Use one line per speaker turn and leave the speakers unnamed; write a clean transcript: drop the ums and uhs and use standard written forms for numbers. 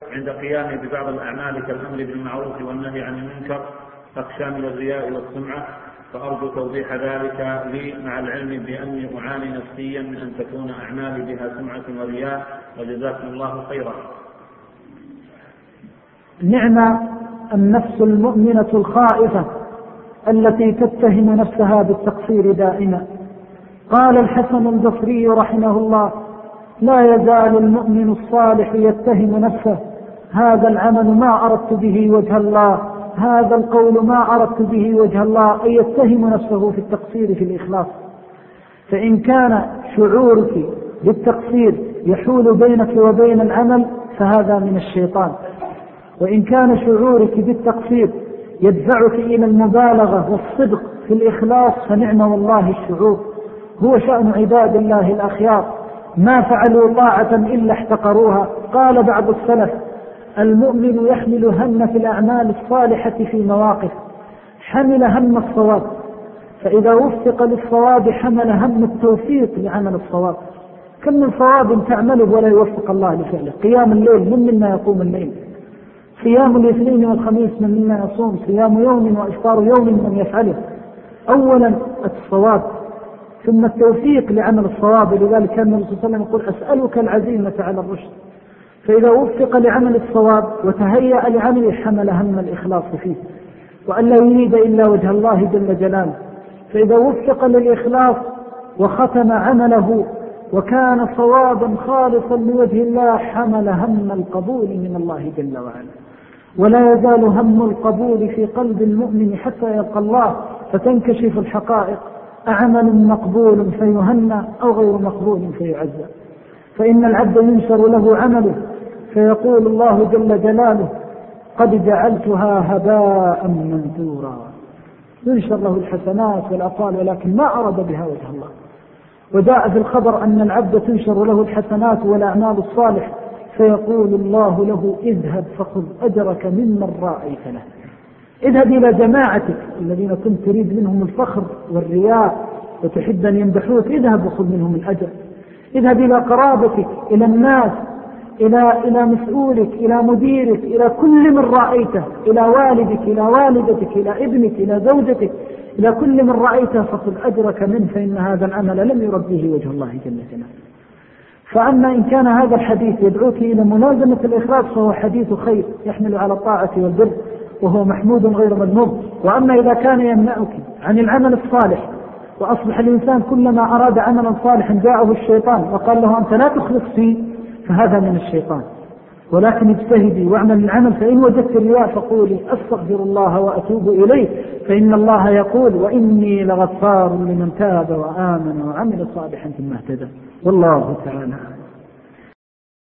عند قيامه ببعض الأعمال كالأمر بالمعروف والنهي عن المنكر أخشى من الرياء والسمعة، فأرجو توضيح ذلك لي مع العلم بأني أعاني نفسيا من أن تكون أعمالي بها سمعة ورياء، وجزاكم الله خيرا.
نعم النفس المؤمنة الخائفة التي تتهم نفسها بالتقصير دائما. قال الحسن البصري رحمه الله: لا يزال المؤمن الصالح يتهم نفسه: هذا العمل ما أردت به وجه الله، هذا القول ما أردت به وجه الله، أي يتهم نفسه في التقصير في الإخلاص. فإن كان شعورك بالتقصير يحول بينك وبين العمل فهذا من الشيطان، وإن كان شعورك بالتقصير يدفعك إلى المبالغة والصدق في الإخلاص فنعم والله الشعور. هو شأن عباد الله الأخيار ما فعلوا طاعة إلا احتقروها. قال بعض السلف: المؤمن يحمل هم في الأعمال الصالحة في مواقف، حمل هم الصواب، فإذا وفق للصواب حمل هم التوفيق لعمل الصواب. كم من صواب تعمله ولا يوفق الله لفعله. قيام الليل من منا يقوم الليل، صيام الاثنين والخميس من منا يصوم، صيام يوم وإفطار يوم من يفعله. أولا الصواب ثم التوفيق لعمل الصواب. لذلك كان النبي صلى الله عليه وسلم يقول: أسألك العزيمة على الرشد. فإذا وفق لعمل الصواب وتهيأ لعمله حمل هم الإخلاص فيه، وأن لا يريد إلا وجه الله جل جلاله. فإذا وفق للإخلاص وختم عمله وكان صوابا خالصا لوجه الله حمل هم القبول من الله جل وعلا. ولا يزال هم القبول في قلب المؤمن حتى يلقى الله فتنكشف الحقائق: أعمل مقبول فيهنى أو غير مقبول فيعزى. فإن العبد ينشر له عمله فيقول الله جل جلاله: قد جعلتها هباء منثورا. ينشر له الحسنات والأقوال ولكن ما أراد بها وجه الله. وجاء في الخبر أن العبد تنشر له الحسنات والأعمال الصالح فيقول الله له: اذهب فخذ أجرك ممن رأيت له. اذهب إلى جماعتك الذين كنت تريد منهم الفخر والرياء وتحب أن يمدحوك، اذهب وخذ منهم الأجر. اذهب إلى قرابتك، إلى الناس، إلى مسؤولك، إلى مديرك، إلى كل من رأيته، إلى والدك، إلى والدتك، إلى ابنك، إلى زوجتك، إلى كل من رأيته فخذ أجرك منه، فإن هذا العمل لم يرد به وجه الله جل جلاله. فأما إن كان هذا الحديث يدعوك إلى ملازمة الإخلاص فهو حديث خير يحمل على الطاعة والبر وهو محمود غير مذموم. وأما إذا كان يمنعك عن العمل الصالح وأصبح الإنسان كلما أراد عملا صالحا جاءه الشيطان وقال له: أنت لا تخلص فيه، فهذا من الشيطان. ولكن اجتهدي واعمل العمل، فإن وجدت الرياء فقولي: أستغفر الله وأتوب إليه، فإن الله يقول: وإني لغفار لمن تاب وآمن وعمل صالحا ثم اهتدى. والله تعالى